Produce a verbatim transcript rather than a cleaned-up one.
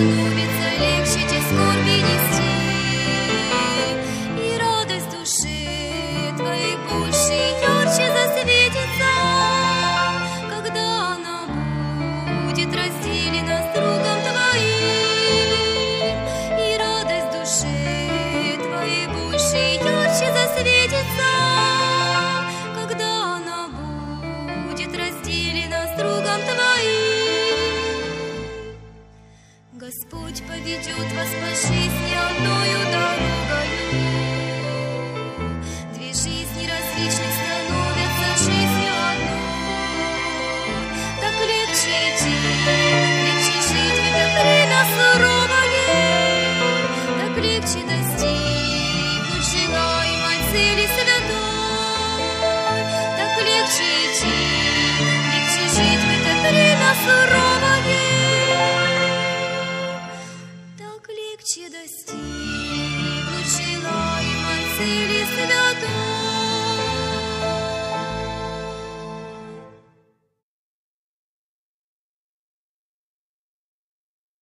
становится легче те скорби нести, и радость души твоей больше ярче засветится, когда она будет разделена с другом твоим, и радость души твоей больше ярче засветится, когда она будет разделена с другом твоим. Господь поведет вас по жизни одною дорогою. Две жизни различных становятся жизнью одной. Так легче идти, легче жить в это время суровое, так легче достигнуть желаемой цели святой. Так легче идти, легче жить в это время суровое, легче достигнуть желаемой цели святой.